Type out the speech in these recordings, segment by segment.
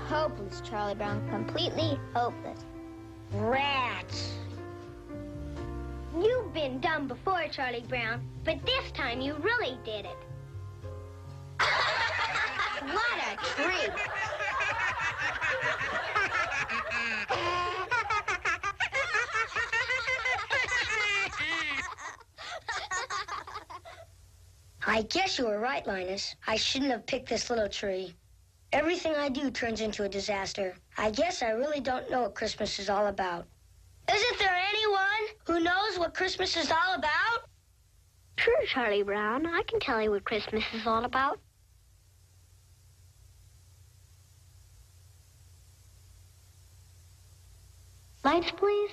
hopeless, Charlie Brown. Completely hopeless. Rats. You've been dumb before, Charlie Brown, but this time you really did it. What a treat. I guess you were right, Linus. I shouldn't have picked this little tree. Everything I do turns into a disaster. I guess I really don't know what Christmas is all about. Isn't there anyone who knows what Christmas is all about? Sure, Charlie Brown. I can tell you what Christmas is all about. Lights, please.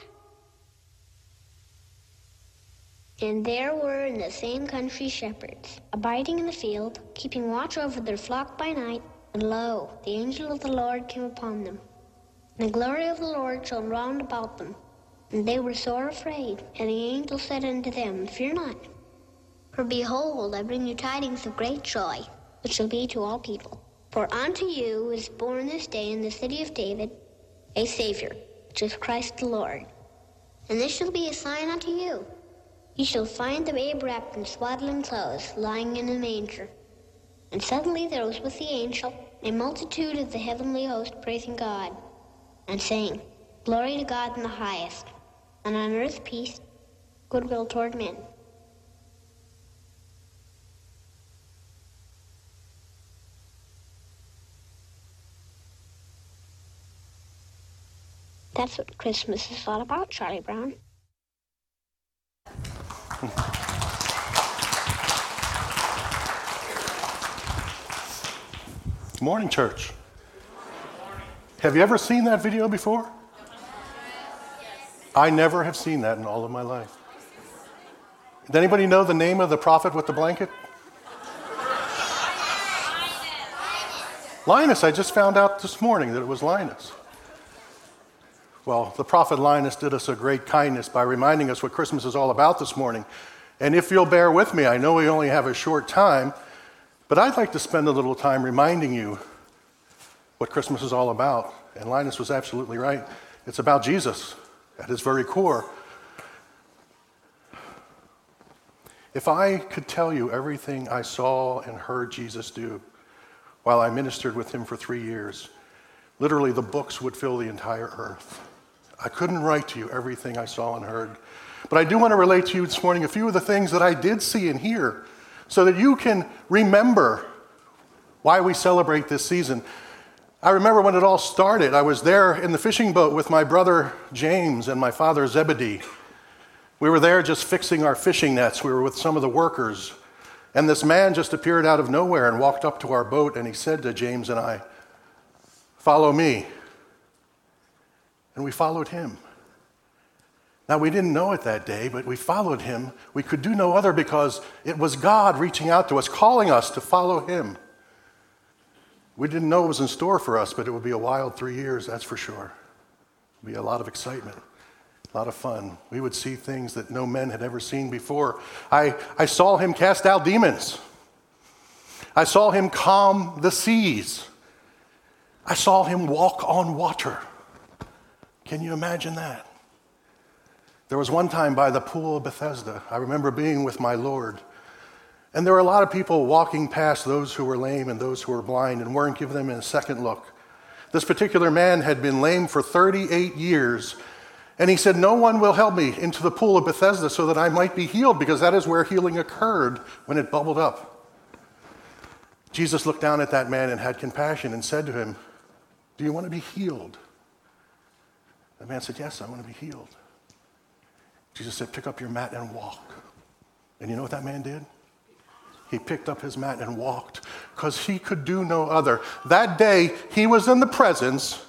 And there were in the same country shepherds, abiding in the field, keeping watch over their flock by night. And lo, the angel of the Lord came upon them. And the glory of the Lord shone round about them. And they were sore afraid. And the angel said unto them, Fear not. For behold, I bring you tidings of great joy, which shall be to all people. For unto you is born this day in the city of David a Savior, which is Christ the Lord. And this shall be a sign unto you. You shall find the babe wrapped in swaddling clothes, lying in a manger. And suddenly there was with the angel a multitude of the heavenly host praising God, and saying, Glory to God in the highest, and on earth peace, goodwill toward men. That's what Christmas is all about, Charlie Brown. Good morning, church. Have you ever seen that video before? I never have seen that in all of my life. Does anybody know the name of the prophet with the blanket? Linus. I just found out this morning that it was Linus. Well, the prophet Linus did us a great kindness by reminding us what Christmas is all about this morning. And if you'll bear with me, I know we only have a short time, but I'd like to spend a little time reminding you what Christmas is all about. And Linus was absolutely right. It's about Jesus at his very core. If I could tell you everything I saw and heard Jesus do while I ministered with him for 3 years, literally the books would fill the entire earth. I couldn't write to you everything I saw and heard. But I do want to relate to you this morning a few of the things that I did see and hear so that you can remember why we celebrate this season. I remember when it all started. I was there in the fishing boat with my brother James and my father Zebedee. We were there just fixing our fishing nets. We were with some of the workers. And this man just appeared out of nowhere and walked up to our boat, and he said to James and I, "Follow me." And we followed him. Now, we didn't know it that day, but we followed him. We could do no other because it was God reaching out to us, calling us to follow him. We didn't know it was in store for us, but it would be a wild 3 years, that's for sure. It would be a lot of excitement, a lot of fun. We would see things that no men had ever seen before. I saw him cast out demons. I saw him calm the seas. I saw him walk on water. Can you imagine that? There was one time by the pool of Bethesda, I remember being with my Lord, and there were a lot of people walking past those who were lame and those who were blind and weren't giving them a second look. This particular man had been lame for 38 years, and he said, "No one will help me into the pool of Bethesda so that I might be healed, because that is where healing occurred when it bubbled up." Jesus looked down at that man and had compassion and said to him, "Do you want to be healed?" The man said, "Yes, I want to be healed." Jesus said, "Pick up your mat and walk." And you know what that man did? He picked up his mat and walked, because he could do no other. That day, he was in the presence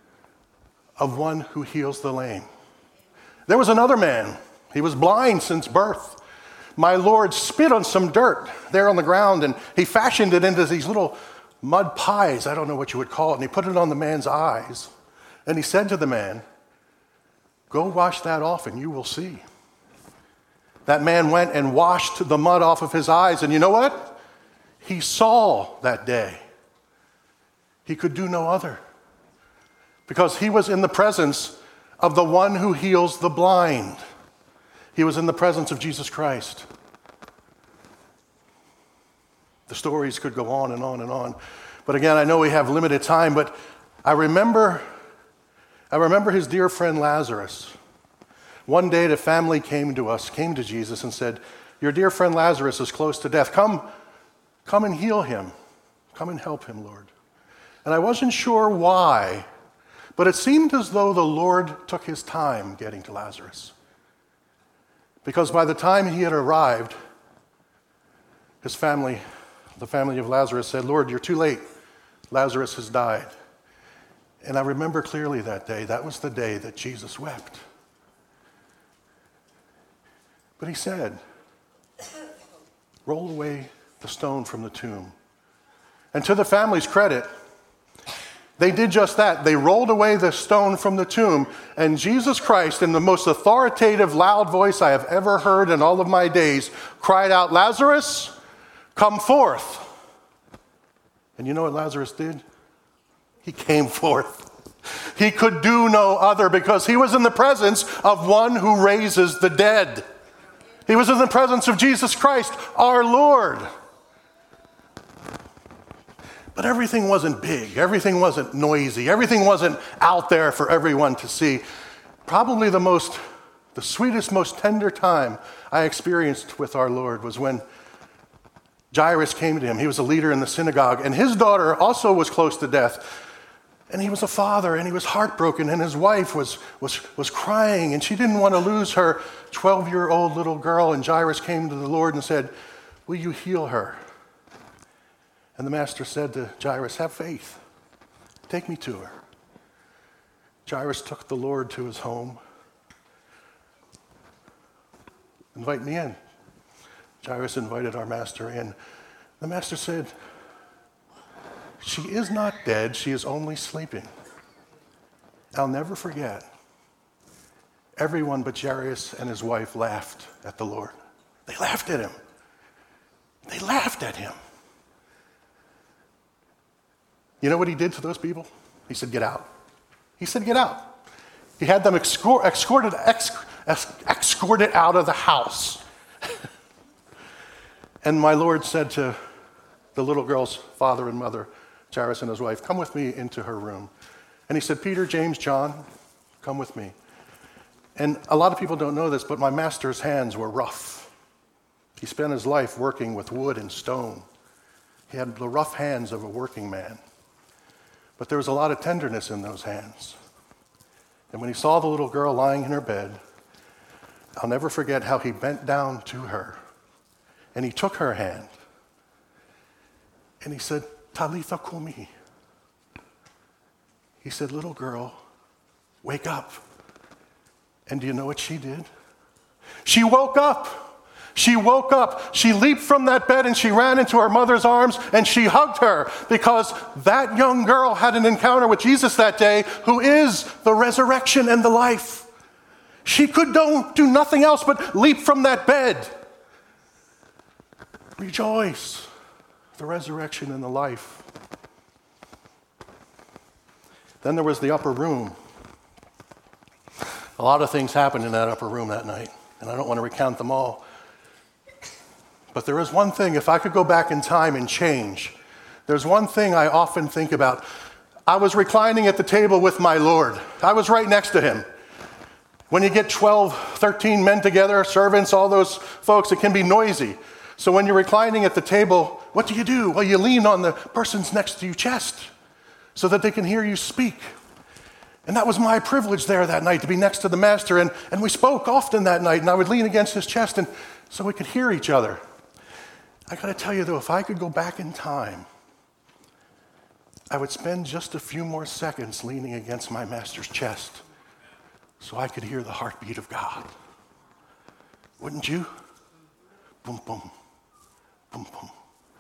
of one who heals the lame. There was another man. He was blind since birth. My Lord spit on some dirt there on the ground, and he fashioned it into these little mud pies, I don't know what you would call it, and he put it on the man's eyes. And he said to the man, "Go wash that off and you will see." That man went and washed the mud off of his eyes, and you know what? He saw that day. He could do no other. because he was in the presence of the one who heals the blind. He was in the presence of Jesus Christ. The stories could go on and on and on. But again, I know we have limited time, but I remember his dear friend Lazarus. One day the family came to Jesus and said, "Your dear friend Lazarus is close to death. Come and heal him. Come and help him, Lord." And I wasn't sure why, but it seemed as though the Lord took his time getting to Lazarus. Because by the time he had arrived, the family of Lazarus said, "Lord, you're too late. Lazarus has died." And I remember clearly that day. That was the day that Jesus wept. But he said, "Roll away the stone from the tomb." And to the family's credit, they did just that. They rolled away the stone from the tomb, and Jesus Christ, in the most authoritative, loud voice I have ever heard in all of my days, cried out, "Lazarus, come forth." And you know what Lazarus did? He came forth. He could do no other because he was in the presence of one who raises the dead. He was in the presence of Jesus Christ, our Lord. But everything wasn't big. Everything wasn't noisy. Everything wasn't out there for everyone to see. Probably the sweetest, most tender time I experienced with our Lord was when Jairus came to him. He was a leader in the synagogue, and his daughter also was close to death. And he was a father, and he was heartbroken, and his wife was crying, and she didn't want to lose her 12-year-old little girl. And Jairus came to the Lord and said, "Will you heal her?" And the master said to Jairus, "Have faith. Take me to her." Jairus took the Lord to his home. "Invite me in." Jairus invited our master in. The master said, "She is not dead, she is only sleeping." I'll never forget. Everyone but Jairus and his wife laughed at the Lord. They laughed at him. They laughed at him. You know what he did to those people? He said, "Get out." He said, "Get out." He had them escorted out of the house. And my Lord said to the little girl's father and mother, Jairus and his wife, "Come with me into her room." And he said, "Peter, James, John, come with me." And a lot of people don't know this, but my master's hands were rough. He spent his life working with wood and stone. He had the rough hands of a working man. But there was a lot of tenderness in those hands. And when he saw the little girl lying in her bed, I'll never forget how he bent down to her. And he took her hand. And he said, "Talitha kumi." He said, "Little girl, wake up." And do you know what she did? She woke up. She woke up. She leaped from that bed and she ran into her mother's arms and she hugged her because that young girl had an encounter with Jesus that day, who is the resurrection and the life. She could do nothing else but leap from that bed. Rejoice, the resurrection and the life. Then there was the upper room. A lot of things happened in that upper room that night, and I don't want to recount them all. But there is one thing, if I could go back in time and change, there's one thing I often think about. I was reclining at the table with my Lord. I was right next to him. When you get 12, 13 men together, servants, all those folks, it can be noisy. So when you're reclining at the table, what do? Well, you lean on the person's next to your chest so that they can hear you speak. And that was my privilege there that night, to be next to the master. And we spoke often that night, and I would lean against his chest and so we could hear each other. I got to tell you, though, if I could go back in time, I would spend just a few more seconds leaning against my master's chest so I could hear the heartbeat of God. Wouldn't you? Boom, boom, boom, boom.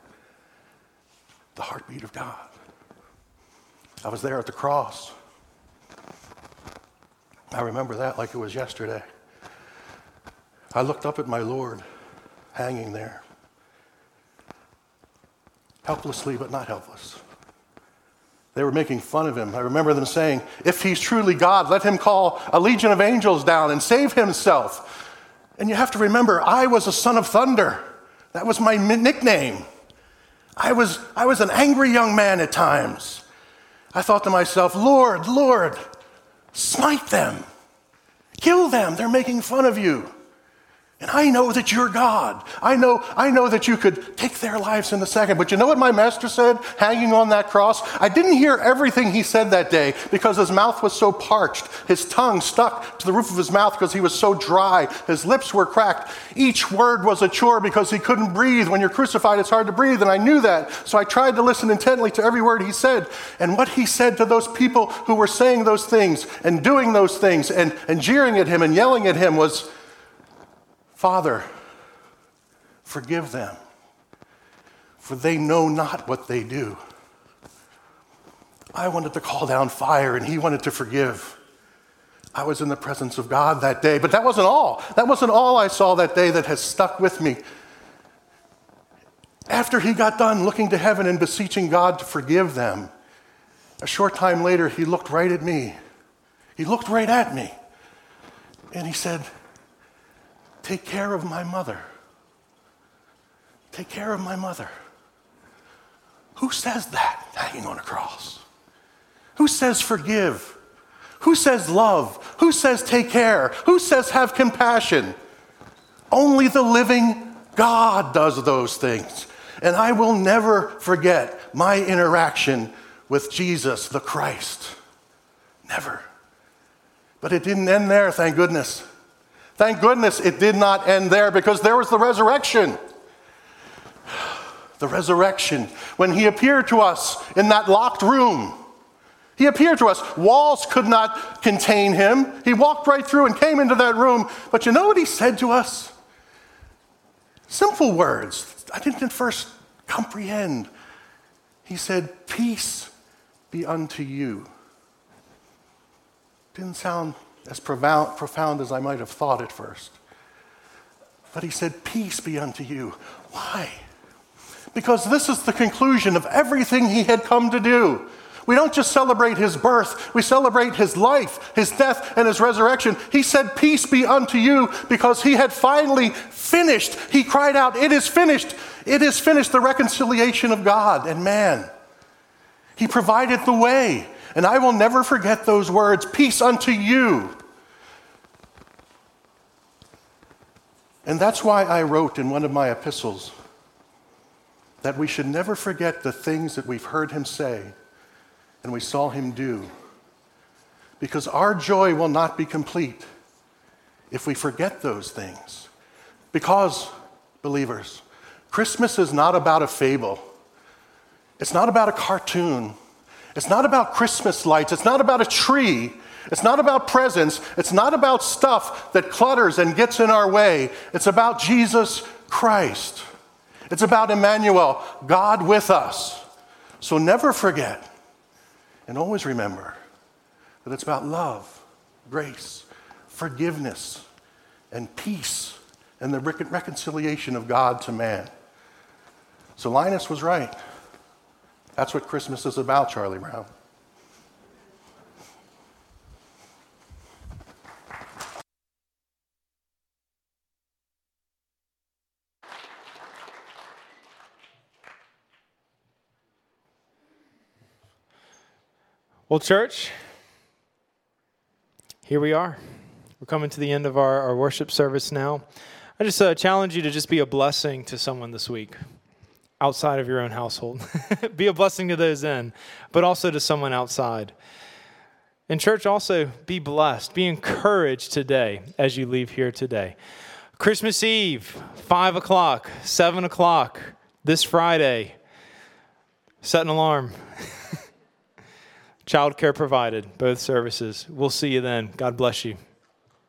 The heartbeat of God. I was there at the cross. I remember that like it was yesterday. I looked up at my Lord hanging there, helplessly but not helpless. They were making fun of him. I remember them saying, if he's truly God, let him call a legion of angels down and save himself. And you have to remember, I was a son of thunder. That was my nickname. I was an angry young man at times. I thought to myself, Lord, Lord, smite them. Kill them. They're making fun of you. And I know that you're God. I know that you could take their lives in a second. But you know what my master said hanging on that cross? I didn't hear everything he said that day because his mouth was so parched. His tongue stuck to the roof of his mouth because he was so dry. His lips were cracked. Each word was a chore because he couldn't breathe. When you're crucified, it's hard to breathe, and I knew that. So I tried to listen intently to every word he said. And what he said to those people who were saying those things and doing those things and jeering at him and yelling at him was, Father, forgive them, for they know not what they do. I wanted to call down fire, and he wanted to forgive. I was in the presence of God that day, but that wasn't all. That wasn't all I saw that day that has stuck with me. After he got done looking to heaven and beseeching God to forgive them, a short time later, he looked right at me. He looked right at me, and he said, take care of my mother. Take care of my mother. Who says that hanging on a cross? Who says forgive? Who says love? Who says take care? Who says have compassion? Only the living God does those things. And I will never forget my interaction with Jesus, the Christ. Never. But it didn't end there, thank goodness. Thank goodness it did not end there, because there was the resurrection. The resurrection, when he appeared to us in that locked room. He appeared to us. Walls could not contain him. He walked right through and came into that room. But you know what he said to us? Simple words I didn't at first comprehend. He said, peace be unto you. Didn't sound as profound as I might have thought at first. But he said, peace be unto you. Why? Because this is the conclusion of everything he had come to do. We don't just celebrate his birth, we celebrate his life, his death, and his resurrection. He said, peace be unto you, because he had finally finished. He cried out, it is finished. It is finished, the reconciliation of God and man. He provided the way. And I will never forget those words, peace unto you. And that's why I wrote in one of my epistles that we should never forget the things that we've heard him say and we saw him do. Because our joy will not be complete if we forget those things. Because, believers, Christmas is not about a fable. It's not about a cartoon. It's not about Christmas lights. It's not about a tree. It's not about presents. It's not about stuff that clutters and gets in our way. It's about Jesus Christ. It's about Emmanuel, God with us. So never forget and always remember that it's about love, grace, forgiveness, and peace, and the reconciliation of God to man. So Linus was right. That's what Christmas is about, Charlie Brown. Well, church, here we are. We're coming to the end of our worship service now. I just challenge you to just be a blessing to someone this week outside of your own household. Be a blessing to those in, but also to someone outside. And church, also be blessed. Be encouraged today as you leave here today. Christmas Eve, 5 o'clock, 7 o'clock, this Friday. Set an alarm. Childcare provided, both services. We'll see you then. God bless you.